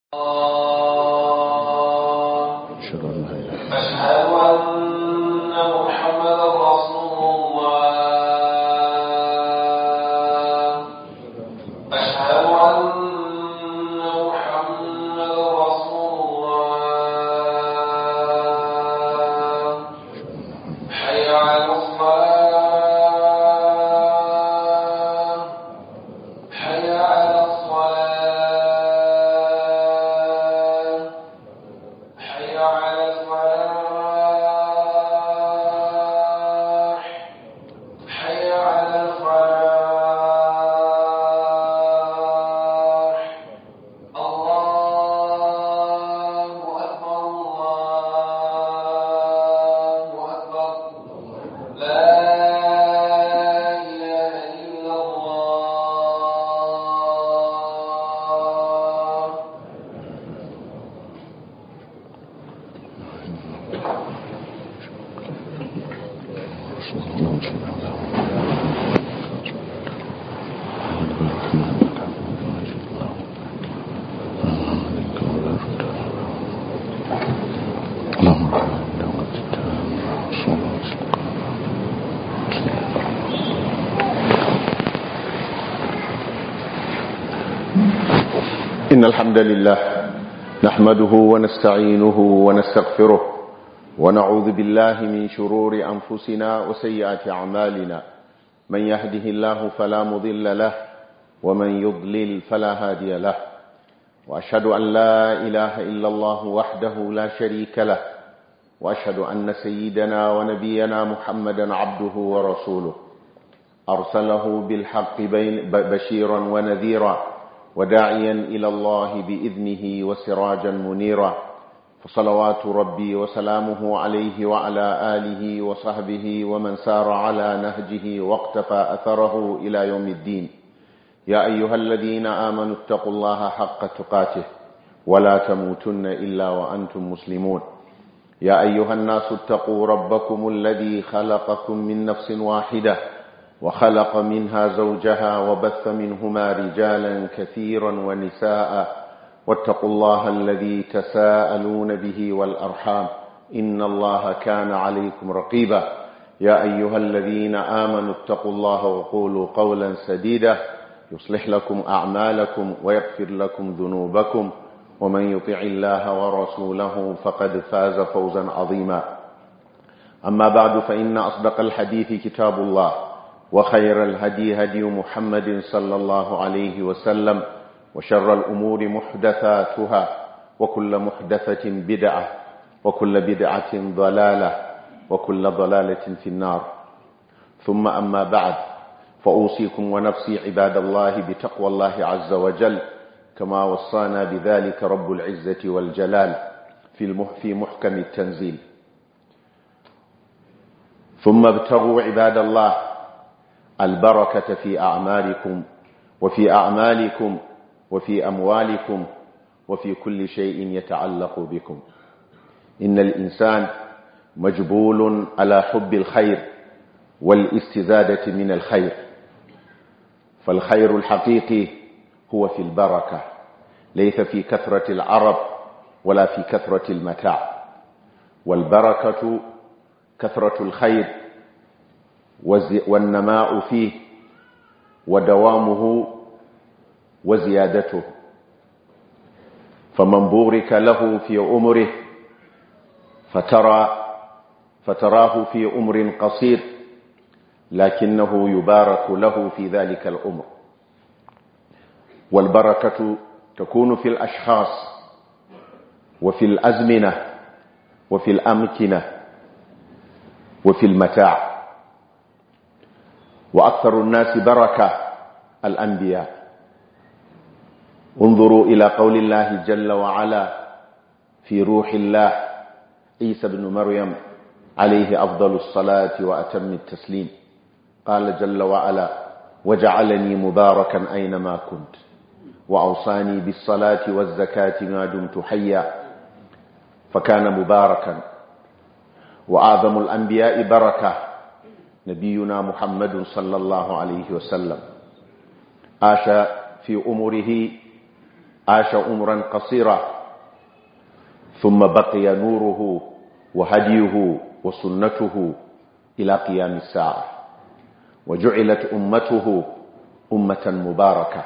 أشهد أن محمدا رسول الله. أشهد أن محمدا رسول الله. حي على الصلاة. حي على الصلاة. حي على الفلاح. حي على الفلاح. الله أكبر. الله أكبر. لا إله إلا الله. إن الحمد لله نحمده ونستعينه ونستغفره ونعوذ بالله من شرور أنفسنا وسيئات أعمالنا. من يهده الله فلا مضل له ومن يضلل فلا هادي له. وأشهد أن لا إله إلا الله وحده لا شريك له، وأشهد أن سيدنا ونبينا محمدا عبده ورسوله، أرسله بالحق بشيرا ونذيرا وداعيا إلى الله بإذنه وسراجا منيرا. فصلوات ربي وسلامه عليه وعلى آله وصحبه ومن سار على نهجه واقتفى أثره إلى يوم الدين. يا أيها الذين آمنوا اتقوا الله حق تقاته ولا تموتن إلا وأنتم مسلمون. يا أيها الناس اتقوا ربكم الذي خلقكم من نفس واحدة وخلق منها زوجها وبث منهما رجالا كثيرا ونساء، واتقوا الله الذي تساءلون به والأرحام إن الله كان عليكم رقيبا. يا أيها الذين آمنوا اتقوا الله وقولوا قولا سديدا يصلح لكم أعمالكم ويغفر لكم ذنوبكم، ومن يطع الله ورسوله فقد فاز فوزا عظيما. أما بعد، فإن أصدق الحديث كتاب الله، وخير الهدي هدي محمد صلى الله عليه وسلم، وشر الأمور محدثاتها، وكل محدثة بدعة، وكل بدعة ضلالة، وكل ضلالة في النار. ثم أما بعد، فأوصيكم ونفسي عباد الله بتقوى الله عز وجل، كما وصانا بذلك رب العزة والجلال في محكم التنزيل. ثم ابتغوا عباد الله البركة في أعمالكم وفي أعمالكم وفي أموالكم وفي كل شيء يتعلق بكم. إن الإنسان مجبول على حب الخير والاستزادة من الخير، فالخير الحقيقي هو في البركة، ليس في كثرة العرب ولا في كثرة المتاع. والبركة كثرة الخير والنماء فيه ودوامه وزيادته. فمن بورك له في عمره فتراه في عمر قصير، لكنه يبارك له في ذلك العمر. والبركة تكون في الأشخاص وفي الأزمنة وفي الأمكنة وفي المتاع. وأكثر الناس بركة الأنبياء. انظروا إلى قول الله جل وعلا في روح الله عيسى بن مريم عليه أفضل الصلاة وأتم التسليم. قال جل وعلا: وجعلني مباركا أينما كنت وأوصاني بالصلاة والزكاة ما دمت حيا. فكان مباركا. وأعظم الأنبياء بركة نبينا محمد صلى الله عليه وسلم، عاش في أمره عاش عمرا قصيرا ثم بقي نوره وهديه وسنته إلى قيام الساعة، وجعلت أمته أمة مباركة،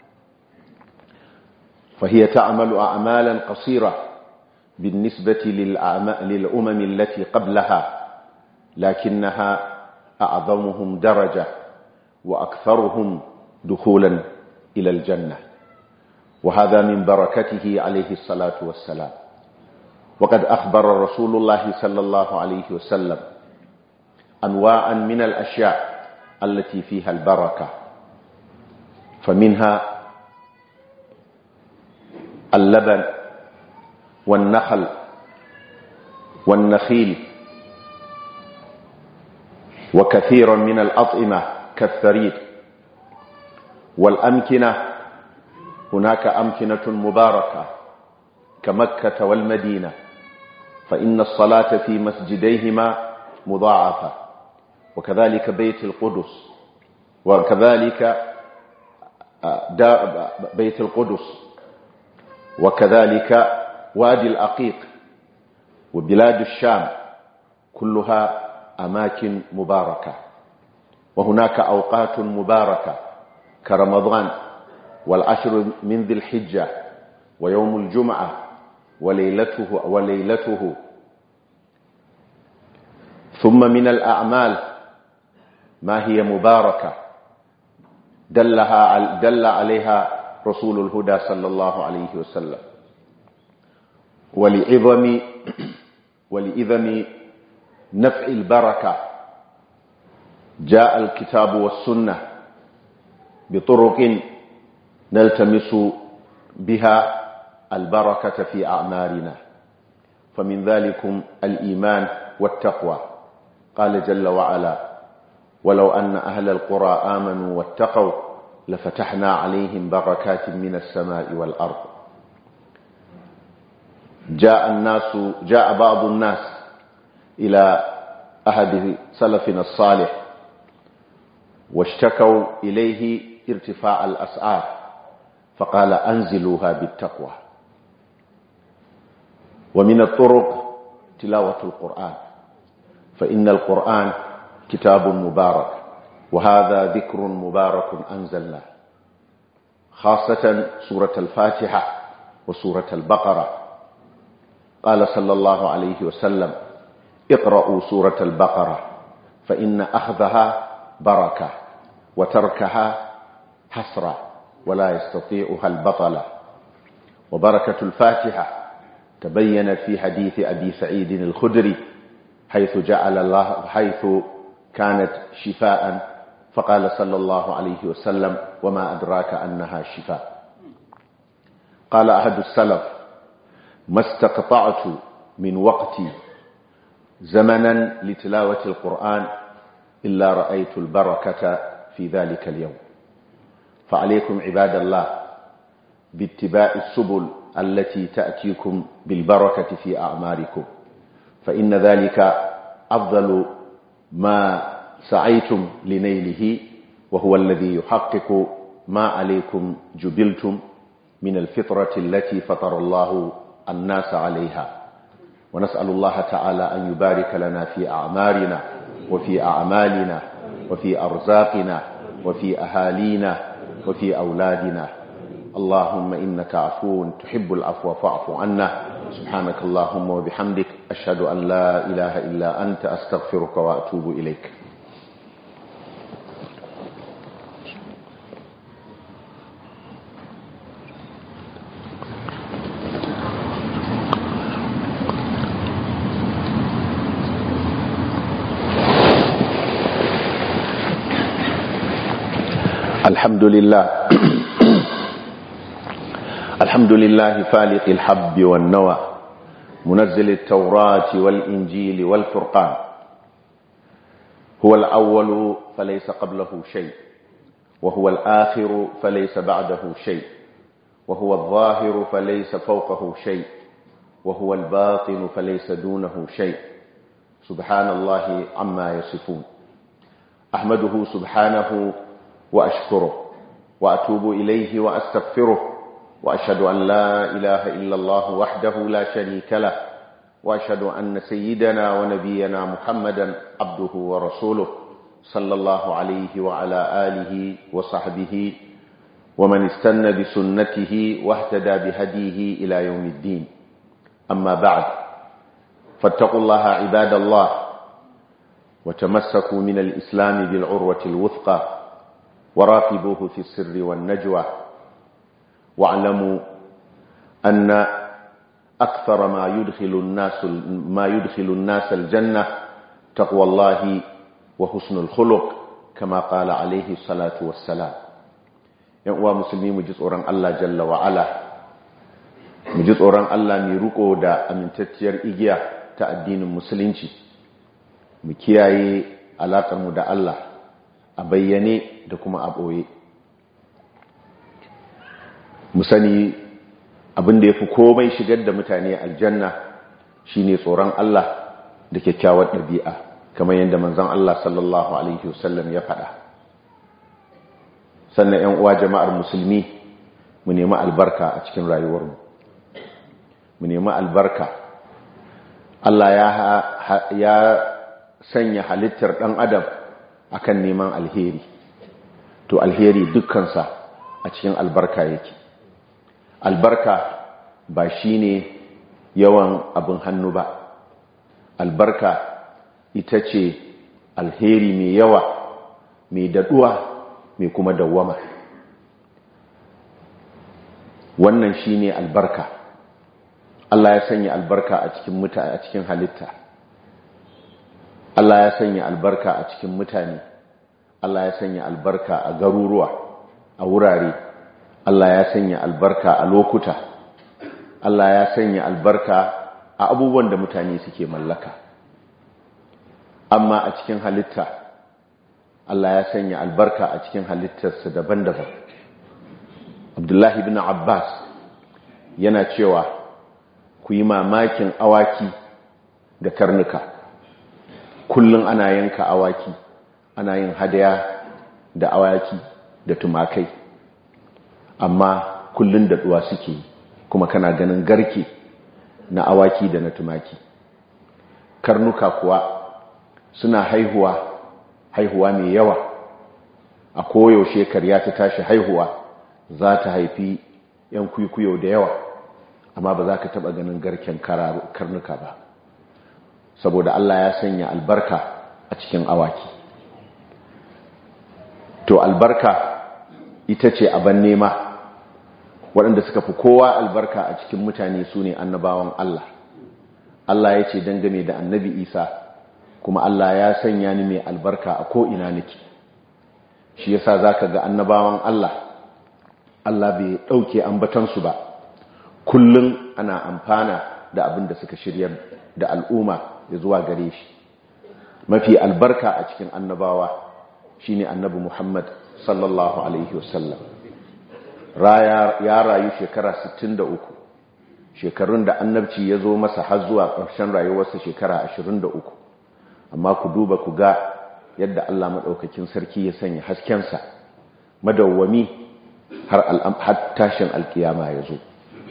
فهي تعمل أعمالا قصيرة بالنسبة للأمم التي قبلها، لكنها أعظمهم درجة وأكثرهم دخولا إلى الجنة، وهذا من بركته عليه الصلاة والسلام. وقد أخبر رسول الله صلى الله عليه وسلم أنواعا من الأشياء التي فيها البركة، فمنها اللبن والنخل والنخيل، وكثيرا من الأطعمة كالثريد، والأمكنة هناك أمكنة مباركة كمكة والمدينة، فإن الصلاة في مسجديهما مضاعفة، وكذلك بيت القدس، وكذلك وادي العقيق وبلاد الشام، كلها أماكن مباركة. وهناك أوقات مباركة كرمضان والعشر من ذي الحجة ويوم الجمعة وليلته. ثم من الأعمال ما هي مباركة دل عليها رسول الهدى صلى الله عليه وسلم، ولإذن نفع البركة جاء الكتاب والسنة بطرق نلتمس بها البركة في أعمالنا، فمن ذلكم الإيمان والتقوى. قال جل وعلا: ولو أن أهل القرى آمنوا واتقوا لفتحنا عليهم بركات من السماء والأرض. جاء بعض الناس إلى أحد سلفنا الصالح واشتكوا إليه ارتفاع الأسعار، فقال: أنزلوها بالتقوى. ومن الطرق تلاوة القرآن، فإن القرآن كتاب مبارك، وهذا ذكر مبارك أنزلناه، خاصة سورة الفاتحة وسورة البقرة. قال صلى الله عليه وسلم: اقرأوا سورة البقرة فإن أخذها بركة وتركها حسرة ولا يستطيعها البطلة. وبركة الفاتحة تبينت في حديث أبي سعيد الخدري حيث كانت شفاء، فقال صلى الله عليه وسلم: وما أدراك أنها شفاء. قال أحد السلف: ما استقطعت من وقتي زمنا لتلاوة القرآن إلا رأيت البركة في ذلك اليوم. فعليكم عباد الله باتباع السبل التي تأتيكم بالبركة في أعمالكم، فإن ذلك أفضل ما سعيتم لنيله، وهو الذي يحقق ما عليكم جبلتم من الفطرة التي فطر الله الناس عليها. ونسأل الله تعالى أن يبارك لنا في أعمارنا وفي أعمالنا وفي أرزاقنا وفي أهالينا وفي أولادنا. اللهم إنك عفو تحب العفو فاعف عنا. سبحانك اللهم وبحمدك، أشهد أن لا إله إلا أنت، أستغفرك وأتوب إليك. الحمد لله فالق الحب والنوى، منزل التوراة والإنجيل والفرقان. هو الأول فليس قبله شيء، وهو الآخر فليس بعده شيء، وهو الظاهر فليس فوقه شيء، وهو الباطن فليس دونه شيء. سبحان الله عما يصفون. أحمده سبحانه وأشكره وأتوب إليه وأستغفره وأشهد أن لا إله إلا الله وحده لا شريك له وأشهد أن سيدنا ونبينا محمدا عبده ورسوله صلى الله عليه وعلى آله وصحبه ومن استنى بسنته واهتدى بهديه إلى يوم الدين. أما بعد، فاتقوا الله عباد الله، وتمسكوا من الإسلام بالعروة الوثقى، وراقبوه في السر والنجوى، واعلموا أن أكثر ما يدخل الناس الجنة تقوى الله وحسن الخلق، كما قال عليه الصلاة والسلام. ‘Yan uwa musulmi, mu ji tsoron Allah jalla wa'ala, mu ji tsoron Allah mai riko da amintacciyar igiya ta addinin musulunci, mu kiyaye alaƙarmu da Allah a bayyane da kuma a ɓoye. Mu sani abin da ya fi komai shigar da mutane aljanna shine tsoron Allah da kyakkyawar ɗabi'a, kamar yadda manzon Allah sallallahu alaihi wasallam ya faɗa. Sannan ‘yan uwa jama'ar musulmi, mu nemi albarka a cikin rayuwarmu, mu nemi albarka. Allah ya sanya halittar ɗan adam akan neman alheri, to alheri dukkansa a cikin albarka yake. Albarka ba shine yawan abin hannu ba, albarka ita ce alheri mai yawa, mai daɗuwa, mai kuma dawwama. Wannan shine albarka. Allah ya sanya albarka a cikin halitta. Allah ya sanya albarka a cikin mutane. Allah ya sanya albarka a garuruwa, a wurare. Allah ya sanya albarka a lokuta. Allah ya sanya albarka a abubuwan da mutane suke mallaka. Amma a cikin halitta, Allah ya sanya albarka a cikin halittarsa daban-daban. Abdullahi ibn Abbas yana cewa, ku yi mamakin awaki da karnuka. Kullum ana yanka awaki, ana yin hadaya da awaki da tumakai, amma kullum daɗuwa suke, kuma kana ganin garke na awaki da na tumaki. Karnuka kuwa suna haihuwa mai yawa. A koyaushe karya ta tashi haihuwa za ta haifi ‘yan kwikwiyo da yawa, amma ba za ka taɓa ganin garken karnuka ba, saboda Allah ya sanya albarka a cikin awaki. To albarka ita ce aban nema. Waɗanda suka fi kowa albarka a cikin mutane su ne annabawan Allah. Allah ya ce dangane da annabi Isa, kuma Allah ya sanya ni mai albarka a ko'ina nake. Shi yasa za ka ga annabawan Allah bai ɗauke ambatansu ba, kullum ana amfana da abin da suka shirya da al'umma ya zuwa gare shi. Mafi albarka a cikin annabawa shi ne annabi Muhammad sallallahu Alaihi wasallam. Ya rayu shekara 63, shekarun da annabci ya zo masa har zuwa ƙarshen rayuwarsa shekara 23. Amma ku duba ku ga yadda Allah maɗaukakin sarki ya sanya haskensa madawwami har tashin alkiyama ya zo.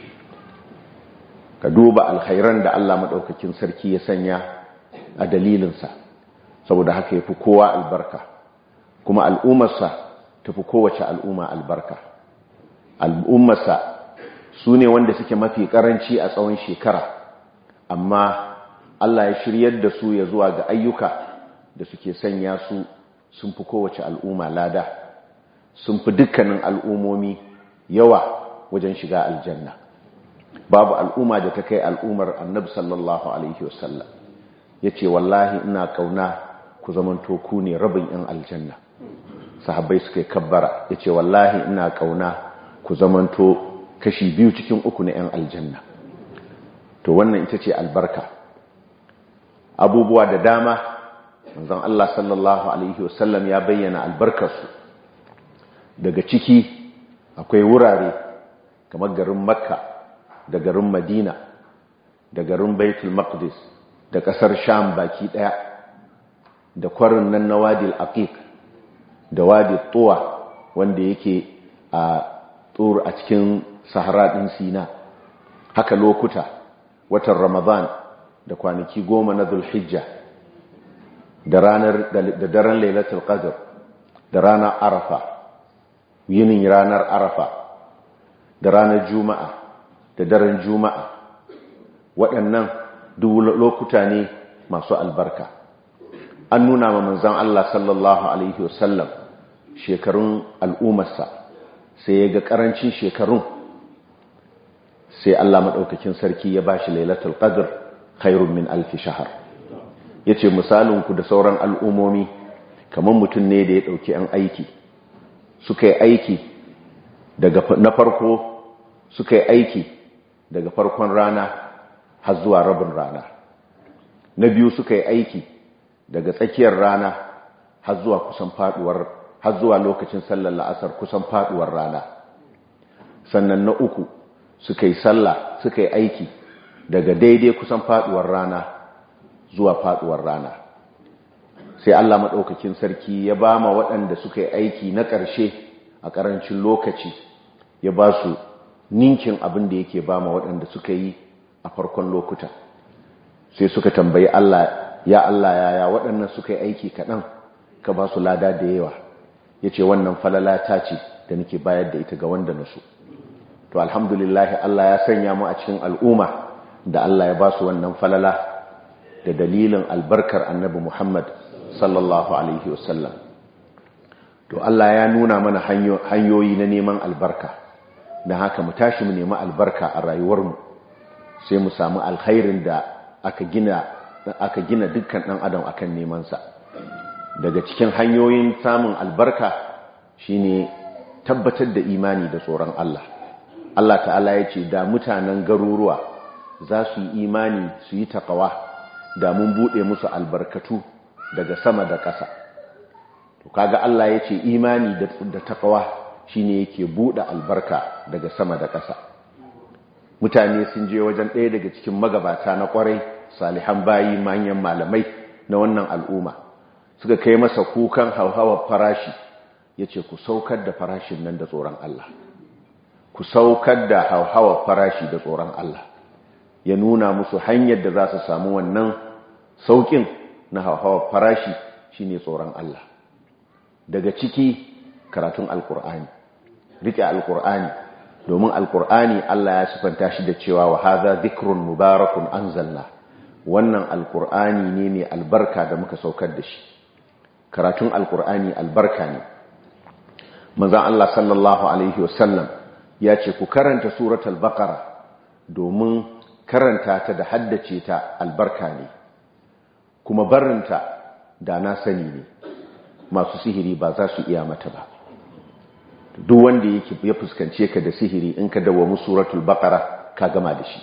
Ka duba alkhairan da Allah maɗaukakin sarki ya sanya a dalilinsa, saboda haka ya fi kowa albarka, kuma al'ummarsa ta fi kowace al'umma albarka. Al'ummarsa su ne wanda suke mafi ƙaranci a tsawon shekara, amma Allah ya shiryar da su ya zuwa ga ayyuka da suke sanya su sun fi kowace al'umma lada, sun fi dukkanin al'ummomi yawa wajen shiga aljanna. Babu al'umma da ta kai al'ummar annabi sallallahu alaihi wasallam. Ya ce, wallahi ina kauna ku zamanto ku ne rabin ‘yan aljanna. Sahabbai suka yi kabbara. Ya ce, wallahi ina kauna ku zamanto kashi 2 cikin 3 na ‘yan aljanna. To wannan ita ce albarka. Abubuwa da dama manzon Allah sallallahu alaihi wasallam ya bayyana albarkarsu. Daga ciki akwai wurare kamar garin Makka da garin Madina da garin Baitul Maqdis da kasar Sham baki daya, da kwarin nan na Wadi al-Aqiq da Wadi Tuwa wanda yake a cikin sahara ɗin Sina, haka lokuta watan Ramadan da kwanaki 10 na Dhul-Hijja da daren Lailatul Qadr da ranar Arafa, yinin ranar Arafa da ranar Juma'a da daren Juma'a, waɗannan duk lokuta ne masu albarka. An nuna ma manzon Allah sallallahu alaihi wasallam shekarun al'ummarsa, sai ya ga ƙarancin shekarun, sai Allah maɗaukakin sarki ya bashi Lailatul Qadr khairun min alfi shahar. Yace misalin ku da sauran al'umomi kamar mutum ne da ya ɗauki ‘yan aiki, suka yi aiki na farko, suka yi aiki daga farkon rana har zuwa rabin rana, na biyu suka yi aiki daga tsakiyar rana har zuwa lokacin sallar la'asar kusan faduwar rana, sannan na uku suka yi aiki daga daidai kusan faduwar rana zuwa faduwar rana. Sai Allah maɗaukakin sarki ya ba ma waɗanda suka yi aiki na ƙarshe a ƙarancin lokaci, ya ba su ninkin abin da yake ba ma waɗanda suka yi a farkon lokuta. Sai suka tambayi Allah, ya Allah, yaya waɗannan suka yi aiki kaɗan ka ba su lada da yawa? Ya ce wannan falala ta ce da nake bayar da ita ga wanda na so. To alhamdulillah, Allah ya sanya mu a cikin al'umma da Allah ya ba su wannan falala da dalilin albarkar annabi Muhammad sallallahu alaihi wasallam. To Allah ya nuna mana hanyoyi na neman albarka, don haka mu tashi mu nemi albarka a rayuwarmu, sai mu samu alkhairin da aka gina dukkan ɗan adam akan nemansa. Daga cikin hanyoyin samun albarka shine tabbatar da imani da tsoron Allah. Allah ta'ala ya ce da mutanen garuruwa za su yi imani su yi taqwa, da mun buɗe musu albarkatu daga sama da ƙasa. To kaga Allah ya ce imani da taqwa shine yake buɗe albarka daga sama da ƙasa. Mutane sun je wajen ɗaya daga cikin magabata na ƙwarai, salihan bayi, manyan malamai na wannan al'umma, suka kai masa kukan hauhawar farashi. Ya ce ku saukar da farashin nan da tsoron Allah, ku saukar da hauhawar farashi da tsoron Allah. Ya nuna musu hanyar da za su samu wannan saukin na hauhawar farashi shine tsoron Allah. Daga ciki karatun alkur'ani, rike alkur'ani, domin alkur'ani Allah ya sifanta shi da cewa wa hadha dhikrun mubarakun anzalna, wannan alkur'ani ne mai albarka da muka saukar da shi. Karatun alkur'ani albarka ne. Manzon Allah sallallahu alaihi wasallam ya ce ku karanta suratul baqara, domin karanta ta da haddace ta albarka ne, kuma barinta da na sani ne, masu sihiri ba za su iya mata ba. Duk wanda yake ya fuskance ka da sihiri, in ka dawo suratul baqara ka gama da shi.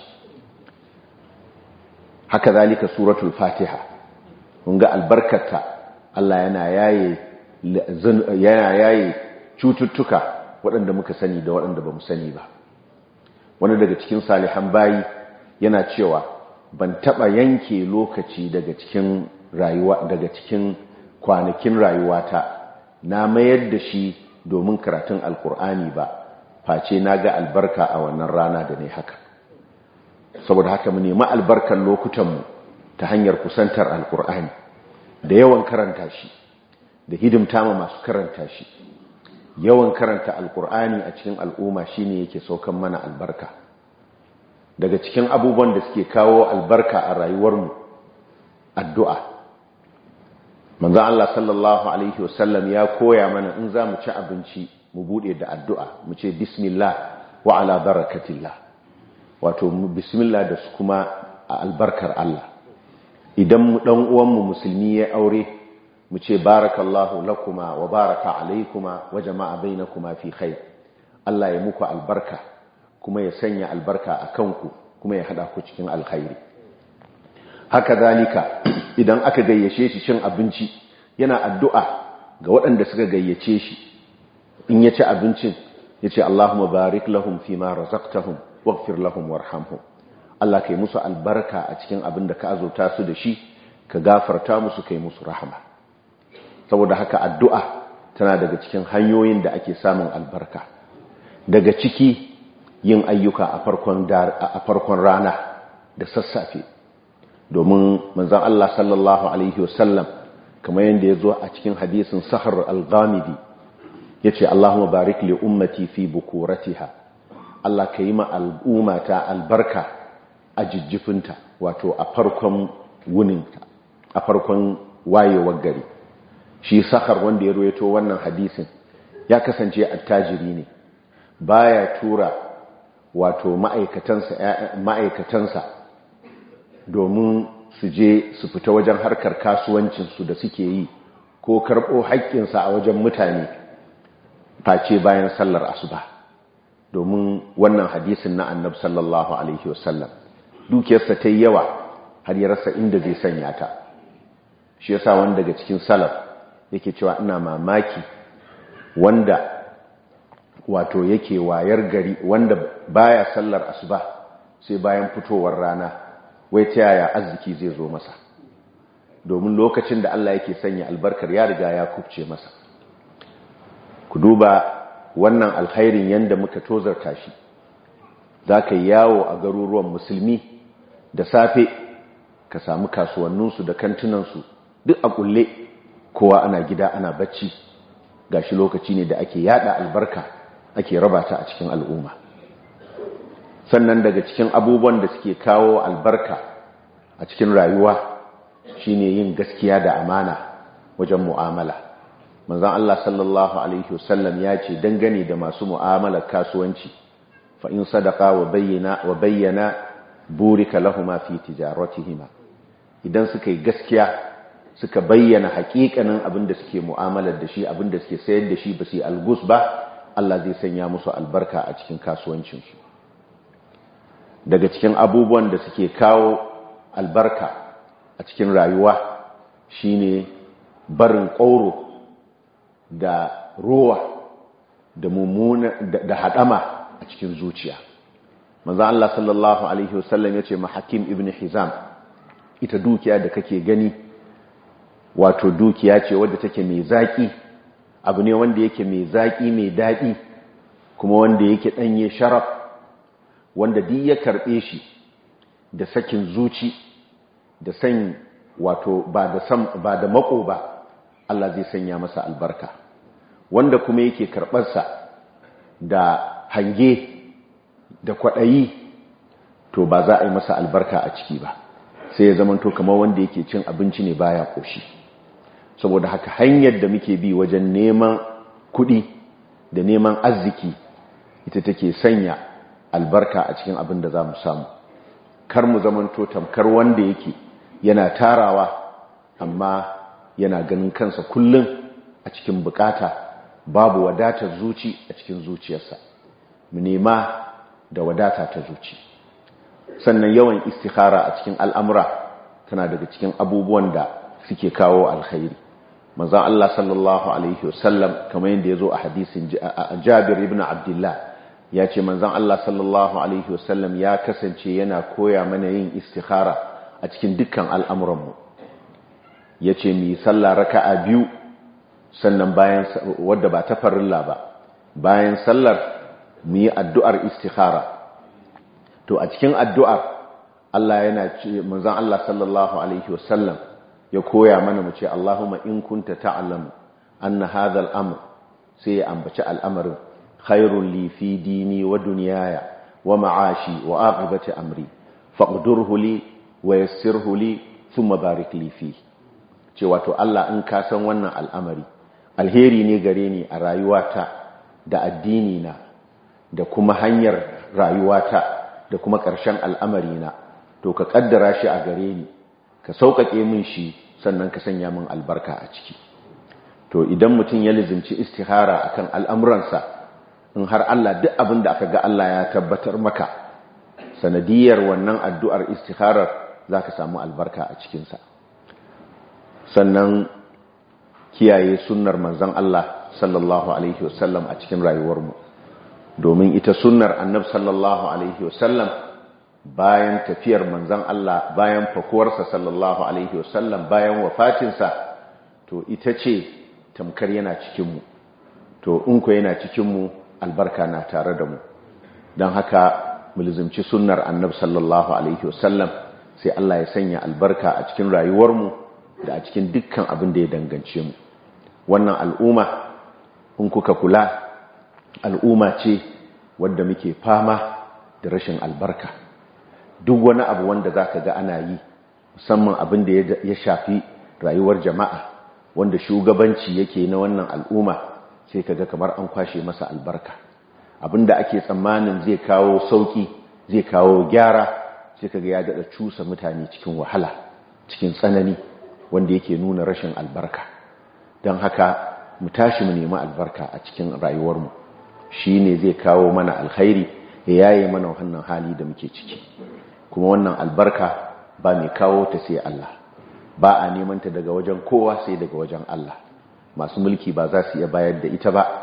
Haka zalika suratul fatiha, kun ga albarkarta, Allah yana yaye cututtuka waɗanda muka sani da waɗanda ba mu sani ba. Wani daga cikin salihan bayi yana cewa ban taɓa yanke lokaci daga cikin kwanakin rayuwata na mayar da shi domin karatun alkur'ani ba, face na ga albarka a wannan rana da ne haka. Saboda haka mu nemi albarkar lokutanmu ta hanyar kusantar alkur'ani da yawan karanta shi, da hidimta ma masu karanta shi. Yawan karanta alkur'ani a cikin al'umma shine yake saukan mana albarka. Daga cikin abubuwan da suke kawo albarka a rayuwarmu, addu'a. Manzon Allah sallallahu alaihi wasallam ya koya mana in za mu ci abinci mu bude da addu'a, mu ce bismillah wa ala barakatillah, wato bismillah da su kuma a albarkar Allah. Idan dan uwanmu musulmi ya aure, mu ce barakallahu lakuma wa baraka alaikuma wa jama'a bainakuma fi khair. Allah ya muku albarka kuma ya sanya albarka a kanku kuma ya hada ku cikin alkhairi. Haka zalika idan aka gayyace shi cin abinci, yana addu'a ga waɗanda suka gayyace shi. In ya ci abincin ya ce Allahumma barik lahum fima razaqtahum waghfir lahum warhamhum. Allah kai musu albarka a cikin abin da ka azurta su da shi, ka gafarta musu, kai musu rahama. Saboda haka addu'a tana daga cikin hanyoyin da ake samun albarka. Daga ciki yin ayyuka a farkon rana da sassafe, domin manzon Allah sallallahu alaihi wasallam kamar yadda ya zo a cikin hadisin Sahar al-Ghamidi yace Allahumma barik li ummati fi bukuratiha, Allah ka yi ma al'ummata albarka a jijjifinta, wato a farkon wuninta, a farkon wayewar gari. Shi Sahar wanda ya ruwaito wannan hadisin ya kasance attajiri ne, baya tura wato ma'aikatansa domin su je su fita wajen harkar kasuwancinsu da suke yi ko karɓo haƙƙinsa a wajen mutane face bayan sallar asuba, domin wannan hadisin na Annabi sallallahu alaihi wasallam. Dukiyarsa ta yi yawa har ya rasa inda zai sanya ta. Shi yasa wanda daga cikin salaf yake cewa ina mamaki wanda wato yake wayar gari, wanda baya sallar asuba sai bayan fitowar rana, wai ta yaya arziki zai zo masa, domin lokacin da Allah yake sanya albarkar ya riga ya kubce masa. Ku duba wannan alkhairin yanda muka tozarta shi. Zaka yawo a garuruwan musulmi da safe ka samu kasuwanninsu da kantunansu duk a kulle, kowa ana gida ana bacci, gashi lokaci ne da ake yada albarka, ake raba ta a cikin al'umma. Sannan daga cikin abubuwan da suke kawo albarka a cikin rayuwa shine yin gaskiya da amana wajen mu'amala. Manzon Allah sallallahu alaihi wasallam ya ce dangane da masu mu'amalar kasuwanci, fa in sadaqa wa bayyana burika lahumma fi tijaratihima, idan suka yi gaskiya suka bayyana hakikanin abin da suke mu'amalar da shi, abin da suke sayar da shi, ba su yi algus ba, Allah zai sanya musu albarka a cikin kasuwancinsu. Daga cikin abubuwan da suke kawo albarka a cikin rayuwa shine barin ƙauro da rowa da mummuna da hadama a cikin zuciya. Manzo Allah sallallahu alaihi wasallam yace ma Hakim ibn Hizam, ita dukiya da kake gani wato dukiya ce wadda take mai zaki, abu ne wanda yake mai zaki mai dadi, kuma wanda yake danye sharaf, wanda duk ya karbe shi da sakin zuci da san wato ba da mako ba, Allah zai sanya masa albarka. Wanda kuma yake karbarsa da hange da kwadayi, to ba za a yi masa albarka a ciki ba, sai ya zamanto kamar wanda yake cin abinci ne baya koshi. Saboda haka hanyar da muke bi wajen neman kuɗi da neman arziki ita take sanya albarka a cikin abin da za mu samu. Kar mu zamanto tamkar wanda yake yana tarawa amma yana ganin kansa kullum a cikin bukata, babu wadatar zuci a cikin zuciyarsa. Mu nema da wadata ta zuci. Sannan yawan istikhara a cikin al'amura tana daga cikin abubuwan da suke kawo alkhairi. Manzon Allah sallallahu alaihi wasallam kamar yadda yazo a hadisin Jabir ibn Abdullah, ya ce manzon Allah sallallahu alaihi wasallam ya kasance yana koya mana yin istikhara a cikin dukkan al'amuranmu. Yace mu yi sallah raka'a biyu, sannan bayan wadda ba ta farilla ba, bayan sallar mu yi addu'ar istikhara. To a cikin addu'ar Allah yana ce, manzon Allah sallallahu alaihi wasallam ya koya mana mu ce Allahumma in kunta ta'lamu anna hadha al-amr, sai ya ambaci al'amarin, khairun li fi dini wa dunyaya wa ma'ashi wa aqibati amri faqdurhu li wa yassirhu li thumma barik li fi. Ce wato Allah, in ka san wannan al'amari alheri ne gare ni a rayuwata da addini na da kuma hanyar rayuwata da kuma ƙarshen al'amari na, to ka kaddara shi a gare ni, ka sauƙaƙe min shi, sannan ka sanya min albarka a ciki. To idan mutum ya lizimci istihara akan al'amuransa, in har Allah duk abin da aka ga Allah ya tabbatar maka sanadiyar wannan addu'ar istiharar, za ka samu albarka a cikinsa. Sannan kiyaye sunnar manzon Allah sallallahu alaihi wasallam a cikin rayuwarmu, domin ita sunnar annab sallallahu alaihi wasallam bayan tafiyar manzon Allah, bayan fakuwarsa sallallahu alaihi wasallam, bayan wafatinsa, to ita ce tamkar yana cikinmu. To in ku yana cikinmu, albarka na tare da mu. don haka mu lizimci sunnar annabi sallallahu alaihi wasallam sai Allah ya sanya albarka a cikin rayuwarmu da a cikin dukkan abin da ya dangance mu. Wannan al'umma in kuka kula al'umma ce wadda muke fama da rashin albarka. Duk wani abu wanda zaka ga ana yi, musamman abin da ya shafi rayuwar jama'a wanda shugabanci yake na wannan al'umma, sai kaga kamar an kwashe masa albarka. Abinda ake tsammanin zai kawo sauki, zai kawo gyara, sai kaga ya daɗa cusa mutane cikin wahala, cikin tsanani wanda yake nuna rashin albarka. Don haka mu tashi mu nemi albarka a cikin rayuwarmu, shi ne zai kawo mana alkhairi, ya yaye mana wannan hali da muke ciki. Kuma wannan albarka ba mai kawo ta sai Allah, ba a neman ta daga wajen kowa sai daga wajen Allah. Masu mulki ba za su iya bayar da ita ba,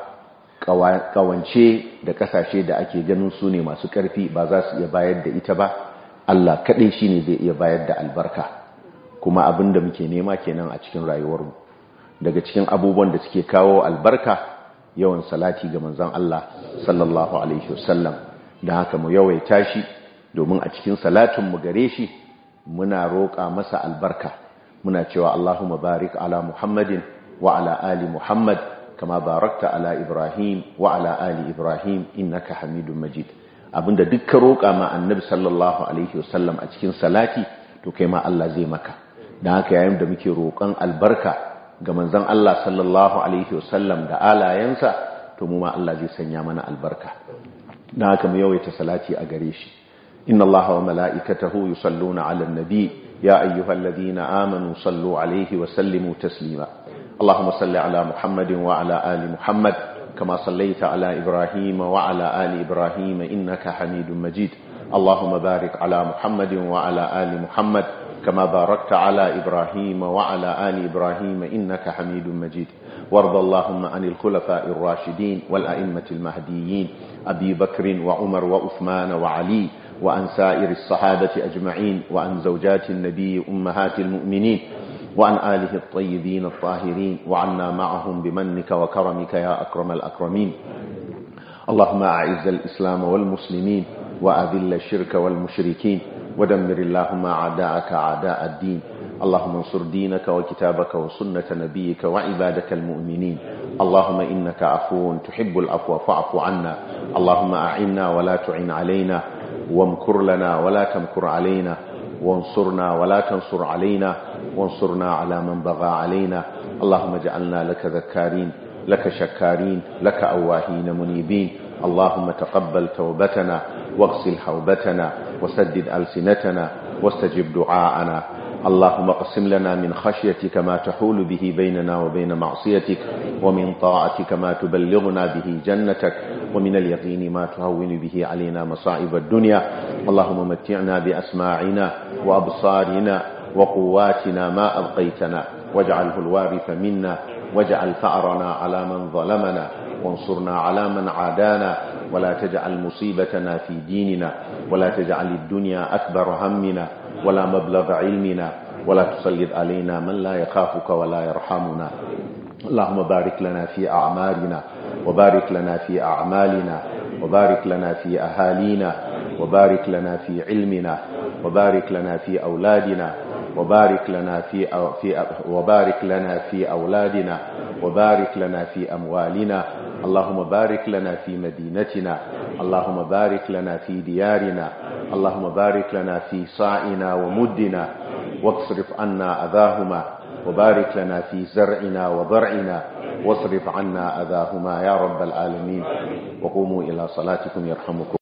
kawance da kasashe da ake ganin su ne masu ƙarfi ba za su iya bayar da ita ba. Allah kaɗai shi ne zai iya bayar da albarka, kuma abin da muke nema kenan a cikin rayuwarmu. Daga cikin abubuwan da suke kawo albarka, yawan salati ga manzon Allah sallallahu alaihi wasallam. Da haka mu yawaita shi, domin a cikin salatin mu gare shi muna roƙa masa albarka, muna cewa Allahumma barik ala Muhammadin wa ala ali Muhammad kama barakta ala Ibrahim wa ala ali Ibrahim innaka Hamidum Majid. Abinda duk ka roƙa ma annabi sallallahu alaihi wasallam a cikin salati, to kai ma Allah zai maka. Dan haka yayin da muke roƙon albarka ga manzon Allah sallallahu alaihi wasallam da alayensa, to mu ma Allah zai sanya mana albarka. Dan haka mu yawaita salati a gare shi. inna Allaha wa mala'ikatahu yusalluna 'alan nabi ya ayyuhalladhina amanu sallu 'alaihi wa sallimu taslima. Allahumma salli 'ala Muhammadin wa 'ala ali Muhammad kama sallaita 'ala Ibrahim wa 'ala ali Ibrahim innaka Hamidum Majid. Allahumma barik 'ala Muhammadin wa 'ala ali Muhammad كما باركت على إبراهيم وعلى آل إبراهيم إنك حميد مجيد. وارض اللهم عن الخلفاء الراشدين والأئمة المهديين أبي بكر وعمر وعثمان وعلي وعن سائر الصحابة أجمعين وعن زوجات النبي أمهات المؤمنين وعن آله الطيبين الطاهرين وعنا معهم بمنك وكرمك يا أكرم الأكرمين. اللهم أعز الإسلام والمسلمين وأذل الشرك والمشركين ودمر اللهم أعداءك أعداء الدين. اللهم انصر دينك وكتابك وسنة نبيك وعبادك المؤمنين. اللهم إنك عفو تحب العفو فاعف عنا. اللهم أعنا ولا تعن علينا، وامكر لنا ولا تمكر علينا، وانصرنا ولا تنصر علينا، وانصرنا على من بغى علينا. اللهم اجعلنا لك ذكارين لك شكارين لك أواهين منيبين. اللهم تقبل توبتنا واغسل حوبتنا وسدد ألسنتنا واستجب دعاءنا. اللهم اقسم لنا من خشيتك ما تحول به بيننا وبين معصيتك، ومن طاعتك ما تبلغنا به جنتك، ومن اليقين ما تهون به علينا مصائب الدنيا. اللهم متعنا بأسماعنا وأبصارنا وقواتنا ما أبقيتنا، واجعله الوارث منا، واجعل ثأرنا على من ظلمنا، وانصرنا على من عادانا، ولا تجعل مصيبتنا في ديننا، ولا تجعل الدنيا أكبر همنا ولا مبلغ علمنا، ولا تسلط علينا من لا يخافك ولا يرحمنا. اللهم بارك لنا في أعمالنا، وبارك لنا في أعمالنا، وبارك لنا في أهالينا، وبارك لنا في علمنا، وبارك لنا في أولادنا، وبارك لنا وبارك لنا في أولادنا، وبارك لنا في أموالنا. اللهم بارك لنا في مدينتنا، اللهم بارك لنا في ديارنا، اللهم بارك لنا في صاعنا ومدنا، واصرف عنا أذاهما، وبارك لنا في زرعنا وضرعنا، واصرف عنا أذاهما يا رب العالمين. وقوموا إلى صلاتكم يرحمكم